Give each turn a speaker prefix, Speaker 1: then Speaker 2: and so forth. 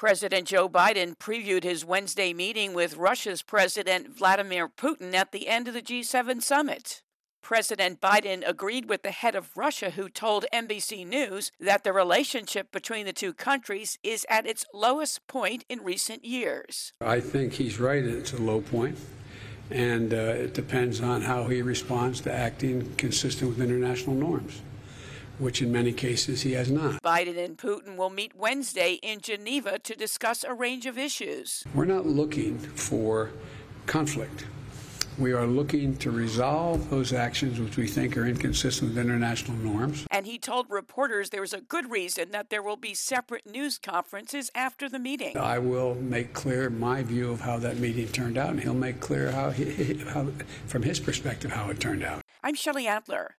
Speaker 1: President Joe Biden previewed his Wednesday meeting with Russia's President Vladimir Putin at the end of the G7 summit. President Biden agreed with the head of Russia, who told NBC News that the relationship between the two countries is at its lowest point in recent years.
Speaker 2: I think he's right, it's a low point, and it depends on how he responds to acting consistent with international norms, which in many cases he has not.
Speaker 1: Biden and Putin will meet Wednesday in Geneva to discuss a range of issues.
Speaker 2: We're not looking for conflict. We are looking to resolve those actions which we think are inconsistent with international norms.
Speaker 1: And he told reporters there was a good reason that there will be separate news conferences after the meeting.
Speaker 2: I will make clear my view of how that meeting turned out, and he'll make clear how from his perspective, how it turned out.
Speaker 1: I'm Shelley Adler.